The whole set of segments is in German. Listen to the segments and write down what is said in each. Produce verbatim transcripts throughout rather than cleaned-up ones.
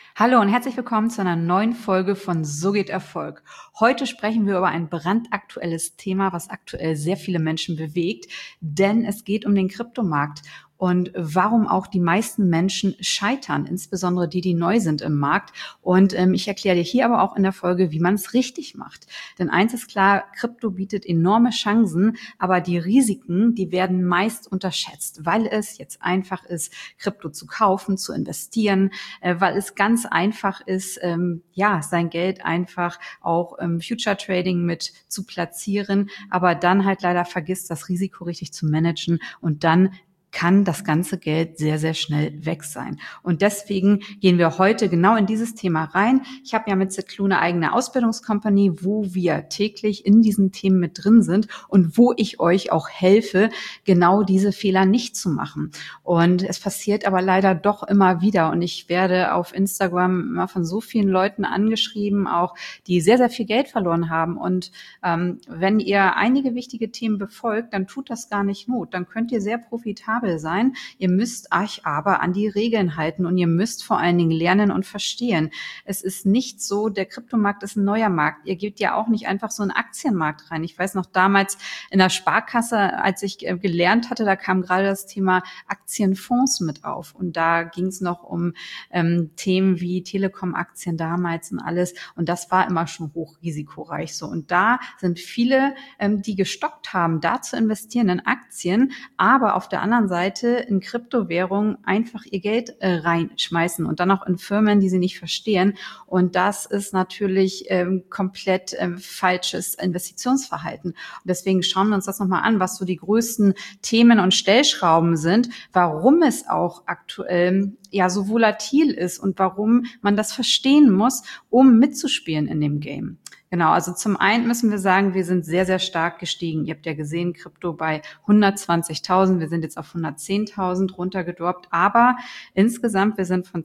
Hallo und herzlich willkommen zu einer neuen Folge von So geht Erfolg. Heute sprechen wir über ein brandaktuelles Thema, was aktuell sehr viele Menschen bewegt, denn es geht um den Kryptomarkt und warum auch die meisten Menschen scheitern, insbesondere die, die neu sind im Markt. Und ähm, ich erkläre dir hier aber auch in der Folge, wie man es richtig macht. Denn eins ist klar, Krypto bietet enorme Chancen, aber die Risiken, die werden meist unterschätzt, weil es jetzt einfach ist, Krypto zu kaufen, zu investieren, äh, weil es ganz einfach ist, ähm, ja, sein Geld einfach auch im Future Trading mit zu platzieren, aber dann halt leider vergisst, das Risiko richtig zu managen und dann kann das ganze Geld sehr, sehr schnell weg sein. Und deswegen gehen wir heute genau in dieses Thema rein. Ich habe ja mit Zetlu eine eigene Ausbildungskompanie, wo wir täglich in diesen Themen mit drin sind und wo ich euch auch helfe, genau diese Fehler nicht zu machen. Und es passiert aber leider doch immer wieder. Und ich werde auf Instagram immer von so vielen Leuten angeschrieben, auch die sehr, sehr viel Geld verloren haben. Und ähm, wenn ihr einige wichtige Themen befolgt, dann tut das gar nicht Not. Dann könnt ihr sehr profitabel sein. Ihr müsst euch aber an die Regeln halten und ihr müsst vor allen Dingen lernen und verstehen. Es ist nicht so, der Kryptomarkt ist ein neuer Markt. Ihr geht ja auch nicht einfach so in einen Aktienmarkt rein. Ich weiß noch damals in der Sparkasse, als ich gelernt hatte, da kam gerade das Thema Aktienfonds mit auf. Und da ging es noch um ähm, Themen wie Telekom-Aktien damals und alles. Und das war immer schon hochrisikoreich so. Und da sind viele, ähm, die gestockt haben, da zu investieren in Aktien, aber auf der anderen Seite in Kryptowährungen einfach ihr Geld äh, reinschmeißen und dann auch in Firmen, die sie nicht verstehen. Und das ist natürlich ähm, komplett ähm, falsches Investitionsverhalten. Und deswegen schauen wir uns das nochmal an, was so die größten Themen und Stellschrauben sind, warum es auch aktuell ja so volatil ist und warum man das verstehen muss, um mitzuspielen in dem Game. Genau, also zum einen müssen wir sagen, wir sind sehr, sehr stark gestiegen. Ihr habt ja gesehen, Krypto bei hundertzwanzigtausend, wir sind jetzt auf hundertzehntausend runtergedroppt, aber insgesamt, wir sind von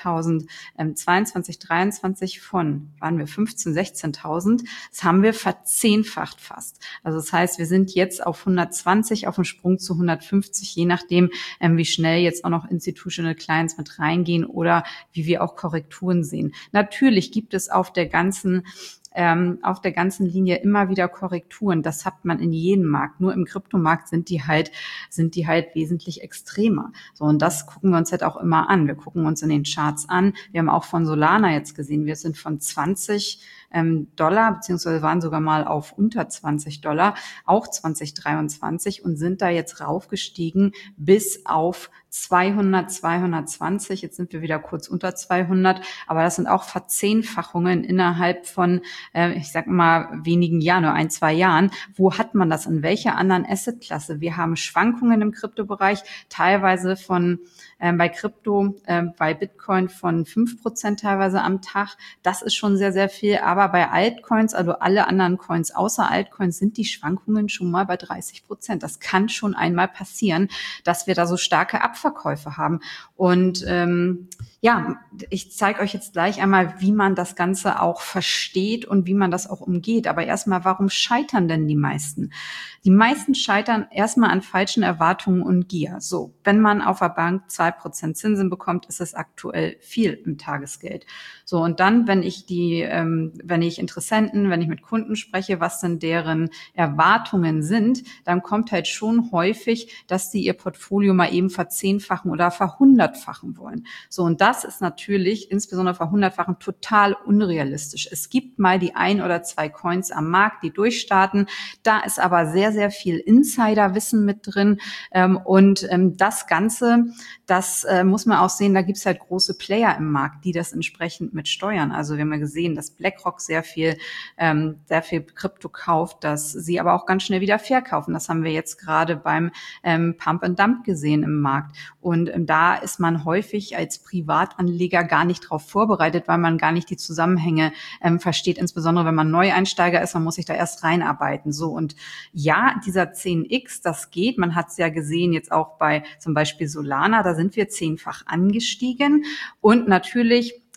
zweitausendzweiundzwanzig, dreiundzwanzig von, waren wir fünfzehntausend, sechzehntausend, das haben wir verzehnfacht fast. Also das heißt, wir sind jetzt auf hundertzwanzig, auf dem Sprung zu hundertfünfzig, je nachdem, ähm, wie schnell jetzt auch noch Institutional Clients mit reingehen oder wie wir auch Korrekturen sehen. Natürlich gibt es auf der ganzen Ähm, auf der ganzen Linie immer wieder Korrekturen. Das hat man in jedem Markt. Nur im Kryptomarkt sind die halt, sind die halt wesentlich extremer. So, und das gucken wir uns halt auch immer an. Wir gucken uns in den Charts an. Wir haben auch von Solana jetzt gesehen, wir sind von zwanzig ähm, Dollar, beziehungsweise waren sogar mal auf unter zwanzig Dollar, auch zwanzig dreiundzwanzig und sind da jetzt raufgestiegen bis auf zweihundert, zweihundertzwanzig. Jetzt sind wir wieder kurz unter zweihundert, aber das sind auch Verzehnfachungen innerhalb von äh, ich sag mal, wenigen Jahren oder ein, zwei Jahren. Wo hat man das? In welcher anderen Assetklasse? Wir haben Schwankungen im Kryptobereich, teilweise von äh, bei Krypto, äh, bei Bitcoin von fünf Prozent teilweise am Tag. Das ist schon sehr, sehr viel. Aber bei Altcoins, also alle anderen Coins außer Altcoins, sind die Schwankungen schon mal bei dreißig Prozent. Das kann schon einmal passieren, dass wir da so starke Abverkäufe haben. Und ähm, ja, ich zeige euch jetzt gleich einmal, wie man das Ganze auch versteht und wie man das auch umgeht. Aber erstmal, warum scheitern denn die meisten? Die meisten scheitern erstmal an falschen Erwartungen und Gier. So, wenn man auf der Bank zwei Prozent Zinsen bekommt, ist es aktuell viel im Tagesgeld. So, und dann, wenn ich die, ähm, wenn ich Interessenten, wenn ich mit Kunden spreche, was denn deren Erwartungen sind, dann kommt halt schon häufig, dass sie ihr Portfolio mal eben verzehnfachen oder verhundertfachen wollen. So, und das ist natürlich, insbesondere verhundertfachen, total unrealistisch. Es gibt mal die ein oder zwei Coins am Markt, die durchstarten. Da ist aber sehr, sehr viel Insiderwissen mit drin. Ähm, und ähm, das Ganze, das äh, muss man auch sehen, da gibt's halt große Player im Markt, die das entsprechend mit steuern. Also wir haben ja gesehen, dass BlackRock sehr viel, ähm, sehr viel Krypto kauft, dass sie aber auch ganz schnell wieder verkaufen. Das haben wir jetzt gerade beim ähm, Pump and Dump gesehen im Markt. Und ähm, da ist man häufig als Privatanleger gar nicht darauf vorbereitet, weil man gar nicht die Zusammenhänge ähm, versteht, insbesondere wenn man Neueinsteiger ist, man muss sich da erst reinarbeiten. So, und ja, dieser zehn X, das geht. Man hat es ja gesehen jetzt auch bei zum Beispiel Solana, da sind wir zehnfach angestiegen. Und natürlich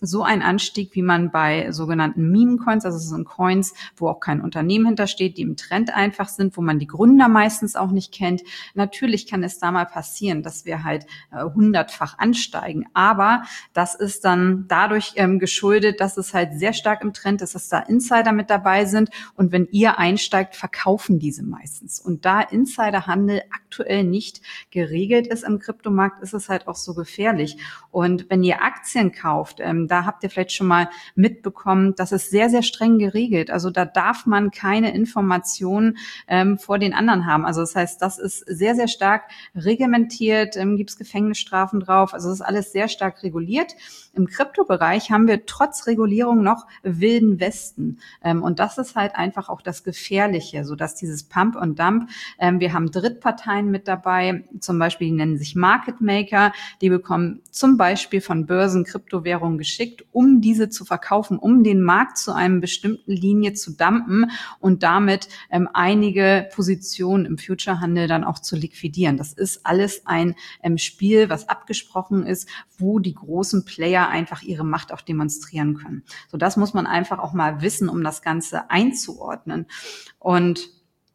so ein Anstieg, wie man bei sogenannten Meme-Coins, also es sind Coins, wo auch kein Unternehmen hintersteht, die im Trend einfach sind, wo man die Gründer meistens auch nicht kennt. Natürlich kann es da mal passieren, dass wir halt äh, hundertfach ansteigen, aber das ist dann dadurch ähm, geschuldet, dass es halt sehr stark im Trend ist, dass da Insider mit dabei sind und wenn ihr einsteigt, verkaufen diese meistens. Und da Insiderhandel aktuell nicht geregelt ist im Kryptomarkt, ist es halt auch so gefährlich. Und wenn ihr Aktien kauft, ähm, da habt ihr vielleicht schon mal mitbekommen, das ist sehr, sehr streng geregelt. Also da darf man keine Informationen ähm, vor den anderen haben. Also das heißt, das ist sehr, sehr stark reglementiert, ähm, gibt es Gefängnisstrafen drauf. Also das ist alles sehr stark reguliert. Im Kryptobereich haben wir trotz Regulierung noch wilden Westen. Ähm, und das ist halt einfach auch das Gefährliche, so dass dieses Pump und Dump, ähm, wir haben Drittparteien mit dabei, zum Beispiel, die nennen sich Market Maker, die bekommen zum Beispiel von Börsen Kryptowährungen geschickt, um diese zu verkaufen, um den Markt zu einem bestimmten Linie zu dumpen und damit ähm, einige Positionen im Future-Handel dann auch zu liquidieren. Das ist alles ein ähm, Spiel, was abgesprochen ist, wo die großen Player einfach ihre Macht auch demonstrieren können. So, das muss man einfach auch mal wissen, um das Ganze einzuordnen. Und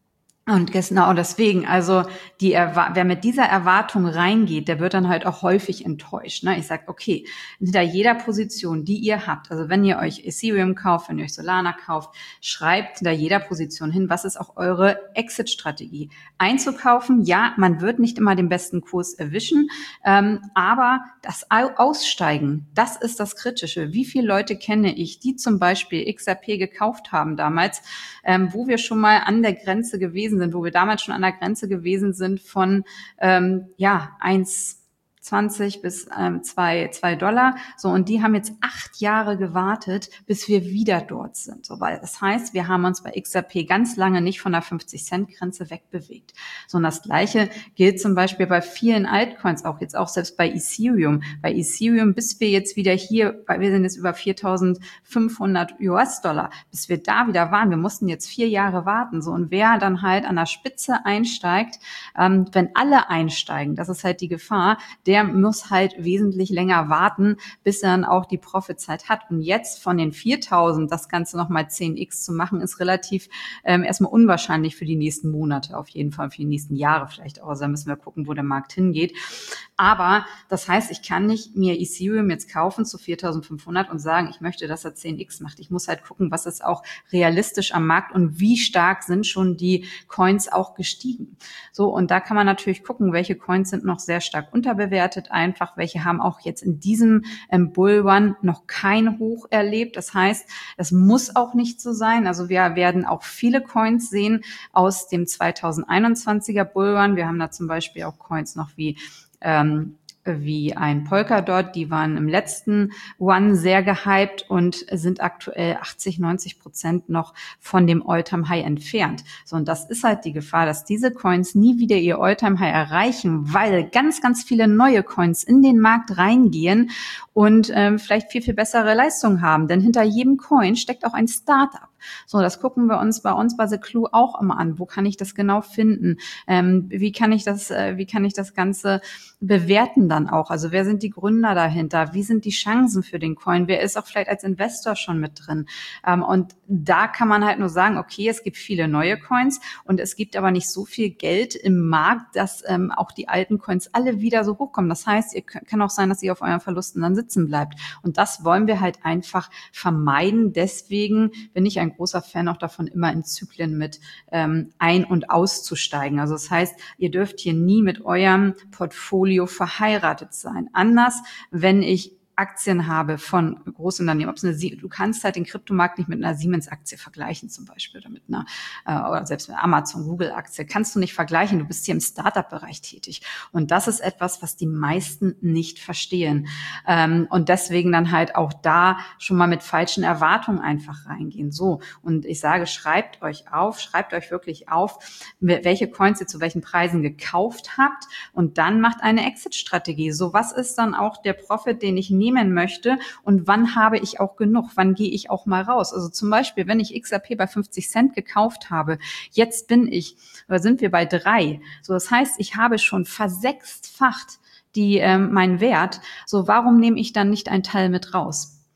Und genau deswegen, also die Erwa- wer mit dieser Erwartung reingeht, der wird dann halt auch häufig enttäuscht. Ne? Ich sage, okay, hinter jeder Position, die ihr habt, also wenn ihr euch Ethereum kauft, wenn ihr euch Solana kauft, schreibt hinter jeder Position hin, was ist auch eure Exit-Strategie. Einzukaufen, ja, man wird nicht immer den besten Kurs erwischen, ähm, aber das Au- Aussteigen, das ist das Kritische. Wie viele Leute kenne ich, die zum Beispiel X R P gekauft haben damals, ähm, wo wir schon mal an der Grenze gewesen sind, wo wir damals schon an der Grenze gewesen sind von ähm, ja eins zwanzig bis ähm, zwei, zwei Dollar. So, und die haben jetzt acht Jahre gewartet, bis wir wieder dort sind. So, weil das heißt, wir haben uns bei X R P ganz lange nicht von der fünfzig-Cent-Grenze wegbewegt. So, und das Gleiche gilt zum Beispiel bei vielen Altcoins, auch jetzt auch selbst bei Ethereum. Bei Ethereum, bis wir jetzt wieder hier, weil wir sind jetzt über viertausendfünfhundert U S-Dollar, bis wir da wieder waren. Wir mussten jetzt vier Jahre warten. So, und wer dann halt an der Spitze einsteigt, ähm, wenn alle einsteigen, das ist halt die Gefahr, der muss halt wesentlich länger warten, bis er dann auch die Profitzeit hat. Und jetzt von den viertausend das Ganze nochmal zehn x zu machen, ist relativ ähm, erstmal unwahrscheinlich für die nächsten Monate, auf jeden Fall für die nächsten Jahre vielleicht auch. Also da müssen wir gucken, wo der Markt hingeht. Aber das heißt, ich kann nicht mir Ethereum jetzt kaufen zu viertausendfünfhundert und sagen, ich möchte, dass er zehn x macht. Ich muss halt gucken, was ist auch realistisch am Markt und wie stark sind schon die Coins auch gestiegen. So, und da kann man natürlich gucken, welche Coins sind noch sehr stark unterbewertet, einfach, welche haben auch jetzt in diesem ähm, Bullrun noch kein Hoch erlebt. Das heißt, es muss auch nicht so sein. Also wir werden auch viele Coins sehen aus dem zweitausendeinundzwanziger Bullrun. Wir haben da zum Beispiel auch Coins noch wie ähm, wie ein Polkadot, die waren im letzten One sehr gehypt und sind aktuell achtzig, neunzig Prozent noch von dem All-Time-High entfernt. So, und das ist halt die Gefahr, dass diese Coins nie wieder ihr All-Time-High erreichen, weil ganz, ganz viele neue Coins in den Markt reingehen und ähm, vielleicht viel, viel bessere Leistungen haben. Denn hinter jedem Coin steckt auch ein Startup. So, das gucken wir uns bei uns bei The Clue auch immer an. Wo kann ich das genau finden? Ähm, wie kann ich das, äh, wie kann ich das Ganze bewerten dann auch? Also wer sind die Gründer dahinter? Wie sind die Chancen für den Coin? Wer ist auch vielleicht als Investor schon mit drin? Ähm, und da kann man halt nur sagen, okay, es gibt viele neue Coins und es gibt aber nicht so viel Geld im Markt, dass ähm, auch die alten Coins alle wieder so hochkommen. Das heißt, ihr könnt, kann auch sein, dass ihr auf euren Verlusten dann sitzen bleibt. Und das wollen wir halt einfach vermeiden. Deswegen bin ich ein großer Fan auch davon, immer in Zyklen mit ähm, ein- und auszusteigen. Also das heißt, ihr dürft hier nie mit eurem Portfolio verheiratet sein. Anders, wenn ich Aktien habe von Großunternehmen, ob es eine, du kannst halt den Kryptomarkt nicht mit einer Siemens-Aktie vergleichen zum Beispiel oder mit einer, äh, oder selbst mit einer Amazon, Google-Aktie, kannst du nicht vergleichen, du bist hier im Startup-Bereich tätig und das ist etwas, was die meisten nicht verstehen ähm, und deswegen dann halt auch da schon mal mit falschen Erwartungen einfach reingehen. So, und ich sage, schreibt euch auf, schreibt euch wirklich auf, welche Coins ihr zu welchen Preisen gekauft habt und dann macht eine Exit-Strategie. So, was ist dann auch der Profit, den ich nehme nehmen möchte und wann habe ich auch genug, wann gehe ich auch mal raus. Also zum Beispiel, wenn ich X R P bei fünfzig Cent gekauft habe, jetzt bin ich, oder sind wir bei drei. So, das heißt, ich habe schon versechsfacht die, ähm, meinen Wert. So, warum nehme ich dann nicht einen Teil mit raus?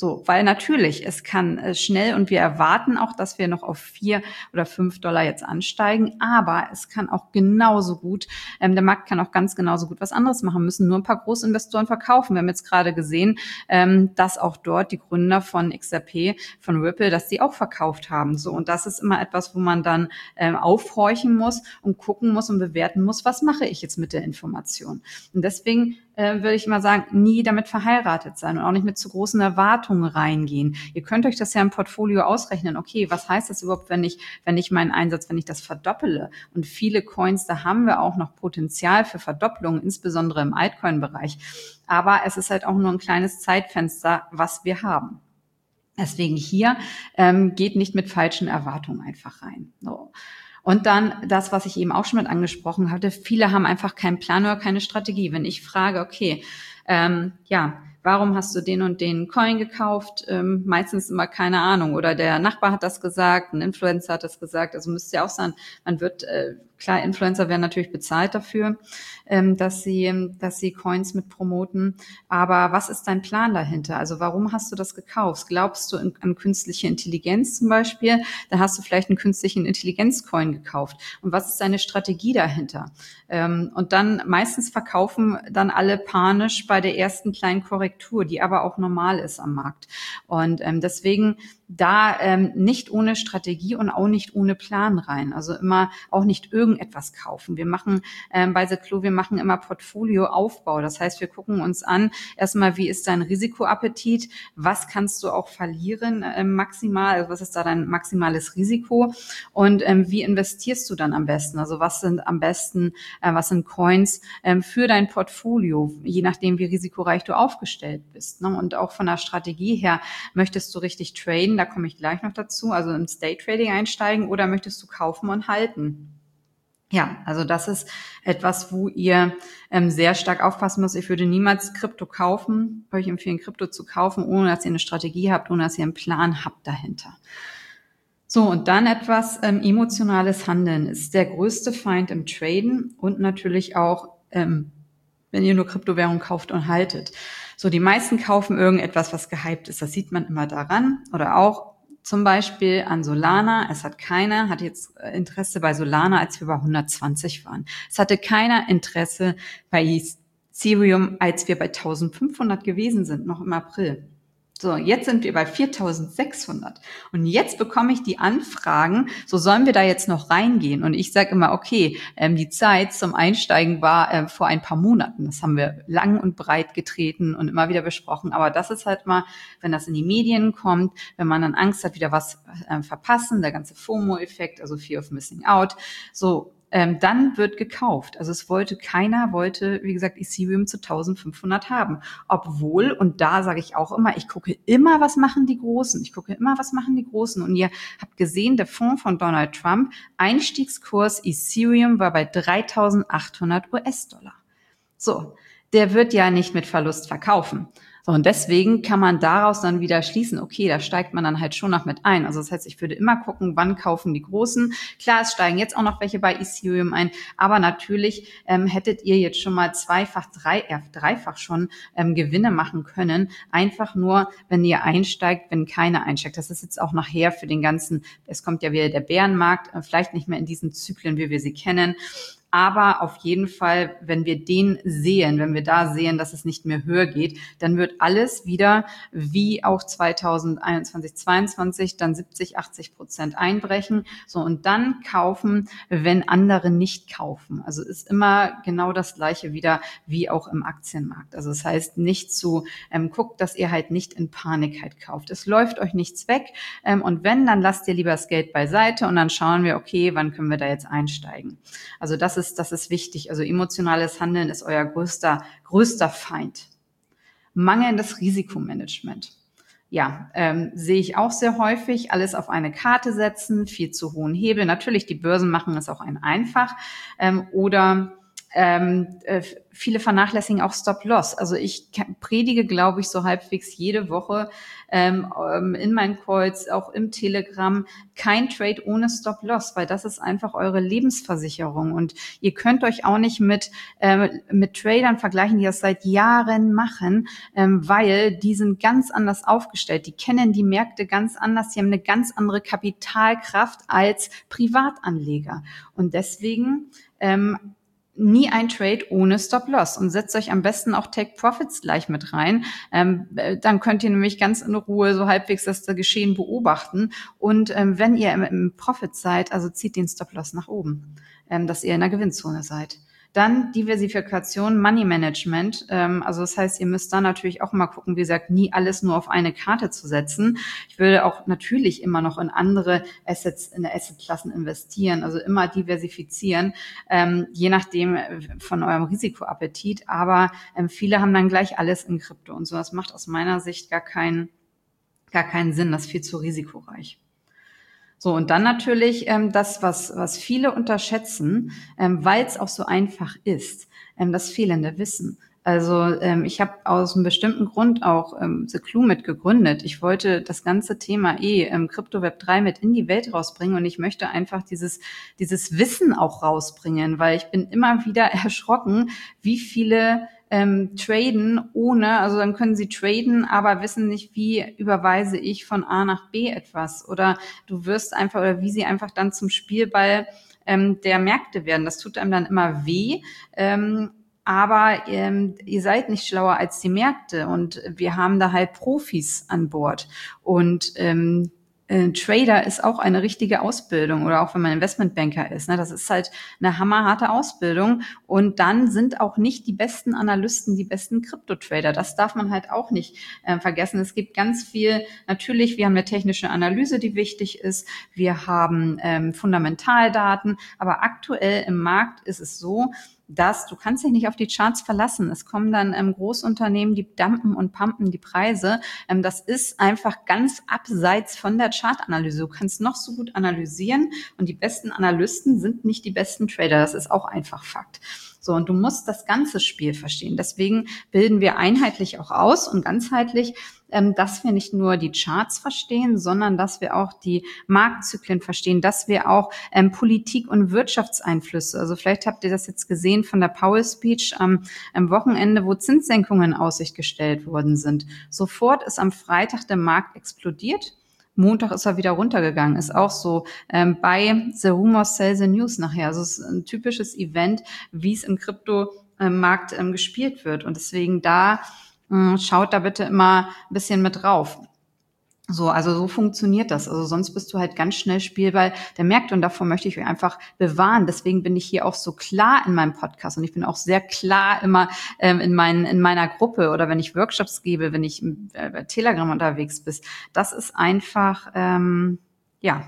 So, weil natürlich, es kann äh, schnell und wir erwarten auch, dass wir noch auf vier oder fünf Dollar jetzt ansteigen, aber es kann auch genauso gut, ähm, der Markt kann auch ganz genauso gut was anderes machen, müssen nur ein paar Großinvestoren verkaufen. Wir haben jetzt gerade gesehen, ähm, dass auch dort die Gründer von X R P, von Ripple, dass die auch verkauft haben. So, und das ist immer etwas, wo man dann ähm, aufhorchen muss und gucken muss und bewerten muss, was mache ich jetzt mit der Information. Und deswegen äh, würde ich mal sagen, nie damit verheiratet sein und auch nicht mit zu großen Erwartungen reingehen. Ihr könnt euch das ja im Portfolio ausrechnen. Okay, was heißt das überhaupt, wenn ich, wenn ich meinen Einsatz, wenn ich das verdoppele? Und viele Coins, da haben wir auch noch Potenzial für Verdopplungen, insbesondere im Altcoin-Bereich. Aber es ist halt auch nur ein kleines Zeitfenster, was wir haben. Deswegen hier ähm, geht nicht mit falschen Erwartungen einfach rein. So. Und dann das, was ich eben auch schon mit angesprochen hatte, viele haben einfach keinen Plan oder keine Strategie. Wenn ich frage, okay, ähm, ja, warum hast du den und den Coin gekauft? Ähm, meistens immer keine Ahnung. Oder der Nachbar hat das gesagt, ein Influencer hat das gesagt. Also müsst ihr auch sagen, man wird, äh, klar, Influencer werden natürlich bezahlt dafür, ähm, dass sie, dass sie Coins mit promoten. Aber was ist dein Plan dahinter? Also warum hast du das gekauft? Glaubst du in, an künstliche Intelligenz zum Beispiel? Da hast du vielleicht einen künstlichen Intelligenz-Coin gekauft. Und was ist deine Strategie dahinter? Ähm, und dann meistens verkaufen dann alle panisch bei der ersten kleinen Korrektur, die aber auch normal ist am Markt. Und ähm, deswegen da ähm, nicht ohne Strategie und auch nicht ohne Plan rein. Also immer auch nicht irgendetwas kaufen. Wir machen ähm, bei Zetlo, wir machen immer Portfolioaufbau. Das heißt, wir gucken uns an, erstmal, wie ist dein Risikoappetit? Was kannst du auch verlieren äh, maximal? Also was ist da dein maximales Risiko? Und ähm, wie investierst du dann am besten? Also was sind am besten, äh, was sind Coins ähm, für dein Portfolio? Je nachdem, wie risikoreich du aufgestellt bist. Ne? Und auch von der Strategie her, möchtest du richtig traden? Da komme ich gleich noch dazu, also im Day-Trading einsteigen oder möchtest du kaufen und halten? Ja, also das ist etwas, wo ihr ähm, sehr stark aufpassen müsst. Ich würde niemals Krypto kaufen, würde ich empfehlen, Krypto zu kaufen, ohne dass ihr eine Strategie habt, ohne dass ihr einen Plan habt dahinter. So, und dann etwas ähm, emotionales Handeln ist der größte Feind im Traden und natürlich auch, ähm, wenn ihr nur Kryptowährung kauft und haltet. So, die meisten kaufen irgendetwas, was gehypt ist. Das sieht man immer daran. Oder auch zum Beispiel an Solana. Es hat keiner, hat jetzt Interesse bei Solana, als wir bei hundertzwanzig waren. Es hatte keiner Interesse bei Ethereum, als wir bei eintausendfünfhundert gewesen sind, noch im April. So, jetzt sind wir bei viertausendsechshundert. Und jetzt bekomme ich die Anfragen, so sollen wir da jetzt noch reingehen? Und ich sage immer, okay, ähm, die Zeit zum Einsteigen war äh, vor ein paar Monaten. Das haben wir lang und breit getreten und immer wieder besprochen. Aber das ist halt mal, wenn das in die Medien kommt, wenn man dann Angst hat, wieder was äh, verpassen, der ganze FOMO-Effekt, also Fear of Missing Out, so, Ähm, dann wird gekauft. Also es wollte keiner, wollte, wie gesagt, Ethereum zu eintausendfünfhundert haben. Obwohl, und da sage ich auch immer, ich gucke immer, was machen die Großen. Ich gucke immer, was machen die Großen. Und ihr habt gesehen, der Fonds von Donald Trump, Einstiegskurs Ethereum war bei dreitausendachthundert U S-Dollar. So, der wird ja nicht mit Verlust verkaufen. So, und deswegen kann man daraus dann wieder schließen, okay, da steigt man dann halt schon noch mit ein. Also das heißt, ich würde immer gucken, wann kaufen die Großen. Klar, es steigen jetzt auch noch welche bei Ethereum ein, aber natürlich ähm, hättet ihr jetzt schon mal zweifach, drei, äh, dreifach schon ähm, Gewinne machen können. Einfach nur, wenn ihr einsteigt, wenn keiner einsteigt. Das ist jetzt auch nachher für den ganzen, es kommt ja wieder der Bärenmarkt, äh, vielleicht nicht mehr in diesen Zyklen, wie wir sie kennen. Aber auf jeden Fall, wenn wir den sehen, wenn wir da sehen, dass es nicht mehr höher geht, dann wird alles wieder wie auch zweitausendeinundzwanzig, zweiundzwanzig dann siebzig, achtzig Prozent einbrechen. So, und dann kaufen, wenn andere nicht kaufen. Also ist immer genau das Gleiche wieder wie auch im Aktienmarkt. Also das heißt, nicht zu, ähm, guckt, dass ihr halt nicht in Panik halt kauft. Es läuft euch nichts weg. Ähm, und wenn, dann lasst ihr lieber das Geld beiseite und dann schauen wir, okay, wann können wir da jetzt einsteigen? Also das ist, das ist wichtig. Also emotionales Handeln ist euer größter, größter Feind. Mangelndes Risikomanagement. Ja, ähm, sehe ich auch sehr häufig. Alles auf eine Karte setzen, viel zu hohen Hebel. Natürlich, die Börsen machen es auch ein einfach. Ähm, oder Ähm, äh, viele vernachlässigen auch Stop-Loss. Also ich predige, glaube ich, so halbwegs jede Woche ähm, in meinen Calls, auch im Telegram, kein Trade ohne Stop-Loss, weil das ist einfach eure Lebensversicherung. Und ihr könnt euch auch nicht mit äh, mit Tradern vergleichen, die das seit Jahren machen, ähm, weil die sind ganz anders aufgestellt. Die kennen die Märkte ganz anders. Die haben eine ganz andere Kapitalkraft als Privatanleger. Und deswegen ähm, nie ein Trade ohne Stop-Loss und setzt euch am besten auch Take-Profits gleich mit rein. Ähm, dann könnt ihr nämlich ganz in Ruhe so halbwegs das Geschehen beobachten. Und ähm, wenn ihr im, im Profit seid, also zieht den Stop-Loss nach oben, ähm, dass ihr in der Gewinnzone seid. Dann Diversifikation, Money Management. Ähm, also das heißt, ihr müsst da natürlich auch mal gucken, wie gesagt, nie alles nur auf eine Karte zu setzen. Ich würde auch natürlich immer noch in andere Assets, in Assetklassen investieren, also immer diversifizieren, ähm, je nachdem von eurem Risikoappetit. Aber ähm, viele haben dann gleich alles in Krypto und so. Das macht aus meiner Sicht gar keinen, gar keinen Sinn. Das ist viel zu risikoreich. So, und dann natürlich ähm, das, was, was viele unterschätzen, ähm, weil es auch so einfach ist, ähm, das fehlende Wissen. Also ähm, ich habe aus einem bestimmten Grund auch ähm, The Clue mit gegründet. Ich wollte das ganze Thema eh ähm, Crypto Web drei mit in die Welt rausbringen und ich möchte einfach dieses dieses Wissen auch rausbringen, weil ich bin immer wieder erschrocken, wie viele ähm, traden ohne, also dann können sie traden, aber wissen nicht, wie überweise ich von A nach B etwas, oder du wirst einfach, oder wie sie einfach dann zum Spielball ähm, der Märkte werden. Das tut einem dann immer weh, ähm, aber ähm, ihr seid nicht schlauer als die Märkte und wir haben da halt Profis an Bord und ähm, ein Trader ist auch eine richtige Ausbildung, oder auch wenn man Investmentbanker ist. Ne, das ist halt eine hammerharte Ausbildung. Und dann sind auch nicht die besten Analysten die besten Krypto-Trader. Das darf man halt auch nicht äh, vergessen. Es gibt ganz viel, natürlich, wir haben eine technische Analyse, die wichtig ist. Wir haben ähm, Fundamentaldaten. Aber aktuell im Markt ist es so, dass du kannst dich nicht auf die Charts verlassen. Es kommen dann ähm, Großunternehmen, die dumpen und pumpen die Preise. Ähm, das ist einfach ganz abseits von der Chartanalyse. Du kannst noch so gut analysieren und die besten Analysten sind nicht die besten Trader. Das ist auch einfach Fakt. So, und du musst das ganze Spiel verstehen. Deswegen bilden wir einheitlich auch aus und ganzheitlich, ähm, dass wir nicht nur die Charts verstehen, sondern dass wir auch die Marktzyklen verstehen, dass wir auch ähm, Politik- und Wirtschaftseinflüsse, also vielleicht habt ihr das jetzt gesehen von der Powell Speech am, am Wochenende, wo Zinssenkungen in Aussicht gestellt worden sind. Sofort ist am Freitag der Markt explodiert. Montag ist er wieder runtergegangen. Ist auch so ähm, bei The Rumor Sell the News nachher. Also es ist ein typisches Event, wie es im Kryptomarkt ähm, gespielt wird. Und deswegen da mh, schaut da bitte immer ein bisschen mit drauf. So, also so funktioniert das. Also sonst bist du halt ganz schnell Spielball der Märkte und davor möchte ich euch einfach bewahren. Deswegen bin ich hier auch so klar in meinem Podcast und ich bin auch sehr klar immer ähm, in, meinen, in meiner Gruppe oder wenn ich Workshops gebe, wenn ich äh, bei Telegram unterwegs bin. Das ist einfach, ähm, ja,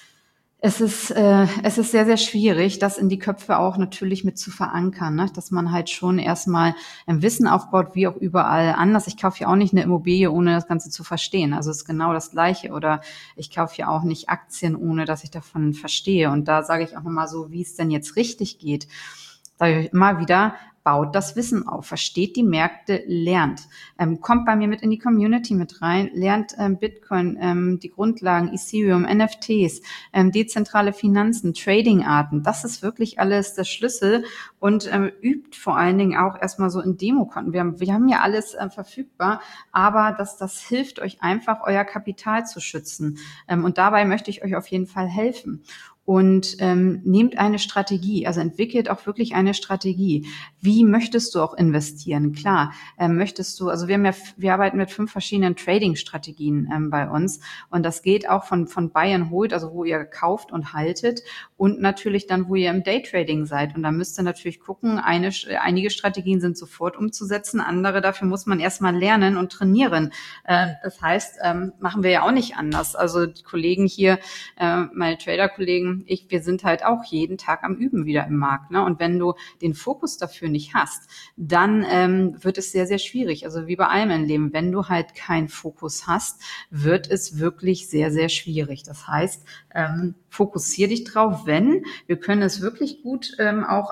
es ist, äh, es ist sehr, sehr schwierig, das in die Köpfe auch natürlich mit zu verankern, ne? Dass man halt schon erstmal ein Wissen aufbaut, wie auch überall anders. Ich kaufe ja auch nicht eine Immobilie, ohne das Ganze zu verstehen. Also es ist genau das Gleiche. Oder ich kaufe ja auch nicht Aktien, ohne dass ich davon verstehe. Und da sage ich auch nochmal so, wie es denn jetzt richtig geht. Sage ich immer wieder, baut das Wissen auf, versteht die Märkte, lernt, ähm, kommt bei mir mit in die Community mit rein, lernt ähm, Bitcoin, ähm, die Grundlagen, Ethereum, N F Ts, ähm, dezentrale Finanzen, Trading-Arten. Das ist wirklich alles der Schlüssel und ähm, übt vor allen Dingen auch erstmal so in Demokonten. Wir haben, wir haben ja alles äh, verfügbar, aber das, das hilft euch einfach, euer Kapital zu schützen. Ähm, und dabei möchte ich euch auf jeden Fall helfen. Und ähm, nehmt eine Strategie, also entwickelt auch wirklich eine Strategie. Wie möchtest du auch investieren? Klar, ähm, möchtest du, also wir haben ja, wir arbeiten mit fünf verschiedenen Trading-Strategien ähm, bei uns und das geht auch von von Buy and Hold, also wo ihr kauft und haltet und natürlich dann, wo ihr im Daytrading seid. Und da müsst ihr natürlich gucken, eine, einige Strategien sind sofort umzusetzen, andere dafür muss man erstmal lernen und trainieren. Äh, das heißt, ähm, machen wir ja auch nicht anders. Also die Kollegen hier, äh, meine Trader-Kollegen, ich, wir sind halt auch jeden Tag am Üben wieder im Markt, ne? Und wenn du den Fokus dafür nicht hast, dann ähm, wird es sehr, sehr schwierig. Also wie bei allem im Leben, wenn du halt keinen Fokus hast, wird es wirklich sehr, sehr schwierig. Das heißt, ähm, fokussier dich drauf, wenn, wir können es wirklich gut ähm, auch, also ich habe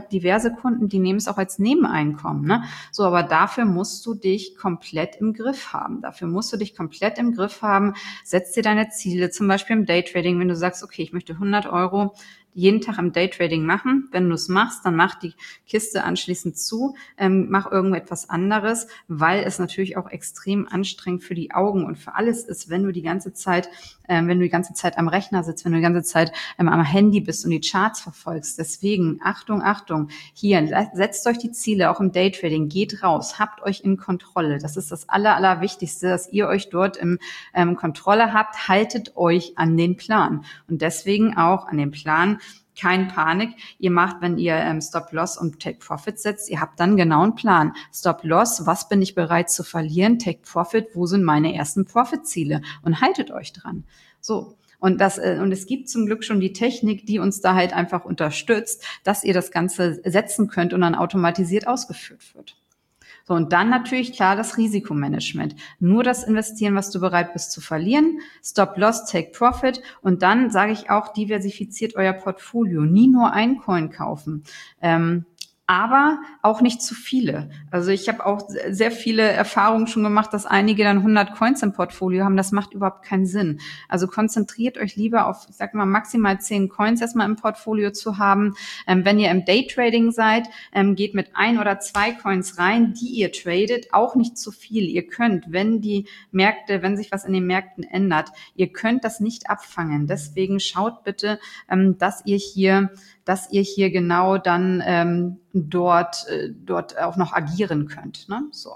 habe diverse Kunden, die nehmen es auch als Nebeneinkommen, ne? So, aber dafür musst du dich komplett im Griff haben. Dafür musst du dich komplett im Griff haben. Setz dir deine Ziele, zum Beispiel im Daytrading, wenn du sagst, okay, ich möchte hundert Euro jeden Tag im Daytrading machen. Wenn du es machst, dann mach die Kiste anschließend zu, ähm, mach irgendetwas anderes, weil es natürlich auch extrem anstrengend für die Augen und für alles ist, wenn du die ganze Zeit, ähm, wenn du die ganze Zeit am Rechner sitzt, wenn du die ganze Zeit ähm, am Handy bist und die Charts verfolgst. Deswegen, Achtung, Achtung, hier, setzt euch die Ziele, auch im Daytrading, geht raus, habt euch in Kontrolle. Das ist das Aller, Allerwichtigste, dass ihr euch dort im ähm, Kontrolle habt, haltet euch an den Plan. Und deswegen auch an den Plan, kein Panik. Ihr macht, wenn ihr ähm, Stop-Loss und Take-Profit setzt, ihr habt dann genau einen Plan. Stop-Loss, was bin ich bereit zu verlieren? Take-Profit, wo sind meine ersten Profit-Ziele? Und haltet euch dran. So. Und das, äh, und es gibt zum Glück schon die Technik, die uns da halt einfach unterstützt, dass ihr das Ganze setzen könnt und dann automatisiert ausgeführt wird. So, und dann natürlich klar das Risikomanagement. Nur das investieren, was du bereit bist zu verlieren. Stop Loss, Take Profit. Und dann sage ich auch, diversifiziert euer Portfolio. Nie nur ein Coin kaufen. Ähm, aber auch nicht zu viele. Also ich habe auch sehr viele Erfahrungen schon gemacht, dass einige dann hundert Coins im Portfolio haben. Das macht überhaupt keinen Sinn. Also konzentriert euch lieber auf, ich sag mal, maximal zehn Coins erstmal im Portfolio zu haben. Ähm, wenn ihr im Daytrading seid, ähm, geht mit ein oder zwei Coins rein, die ihr tradet, auch nicht zu viel. Ihr könnt, wenn die Märkte, wenn sich was in den Märkten ändert, ihr könnt das nicht abfangen. Deswegen schaut bitte, ähm, dass ihr hier dass ihr hier genau dann ähm, dort äh, dort auch noch agieren könnt. Ne? So.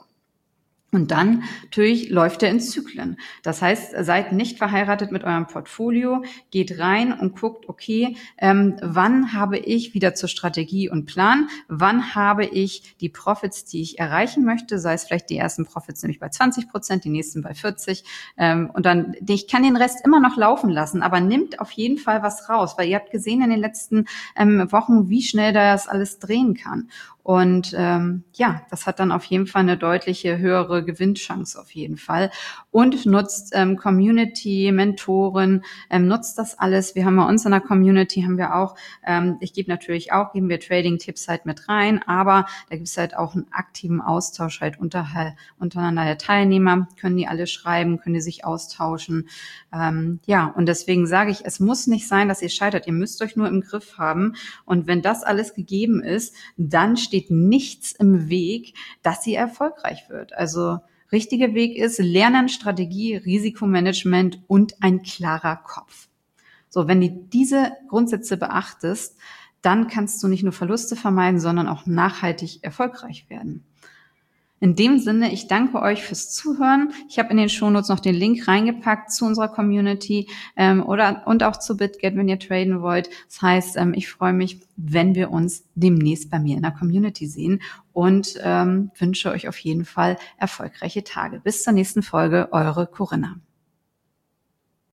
Und dann natürlich läuft er in Zyklen. Das heißt, seid nicht verheiratet mit eurem Portfolio, geht rein und guckt, okay, ähm, wann habe ich wieder zur Strategie und Plan, wann habe ich die Profits, die ich erreichen möchte, sei es vielleicht die ersten Profits nämlich bei zwanzig Prozent, die nächsten bei vierzig ähm, und dann, ich kann den Rest immer noch laufen lassen, aber nimmt auf jeden Fall was raus, weil ihr habt gesehen in den letzten ähm, Wochen, wie schnell das alles drehen kann. Und ähm, ja, das hat dann auf jeden Fall eine deutliche höhere Gewinnchance auf jeden Fall. Und nutzt ähm, Community, Mentoren, ähm, nutzt das alles. Wir haben bei uns in der Community, haben wir auch, ähm, ich gebe natürlich auch, geben wir Trading-Tipps halt mit rein, aber da gibt es halt auch einen aktiven Austausch halt unterhalb, untereinander der Teilnehmer, können die alle schreiben, können die sich austauschen. Ähm, ja, und deswegen sage ich, es muss nicht sein, dass ihr scheitert. Ihr müsst euch nur im Griff haben. Und wenn das alles gegeben ist, dann steht steht nichts im Weg, dass sie erfolgreich wird. Also richtiger Weg ist Lernen, Strategie, Risikomanagement und ein klarer Kopf. So, wenn du diese Grundsätze beachtest, dann kannst du nicht nur Verluste vermeiden, sondern auch nachhaltig erfolgreich werden. In dem Sinne, ich danke euch fürs Zuhören. Ich habe in den Shownotes noch den Link reingepackt zu unserer Community ähm, oder und auch zu BitGet, wenn ihr traden wollt. Das heißt, ähm, ich freue mich, wenn wir uns demnächst bei mir in der Community sehen und ähm, wünsche euch auf jeden Fall erfolgreiche Tage. Bis zur nächsten Folge, eure Corinna.